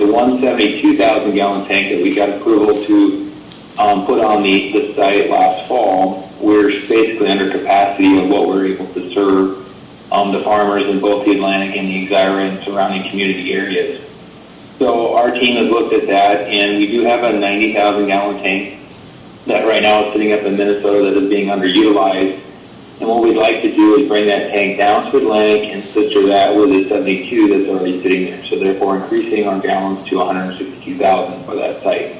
the 172,000 gallon tank that we got approval to put on the site last fall, we're basically under capacity of what we're able to serve the farmers in both the Atlantic and the Exira and surrounding community areas. So our team has looked at that, and we do have a 90,000 gallon tank that right now is sitting up in Minnesota that is being underutilized. And what we'd like to do is bring that tank down to Atlantic and sister that with a 72 that's already sitting there. So therefore increasing our gallons to 162,000 for that site.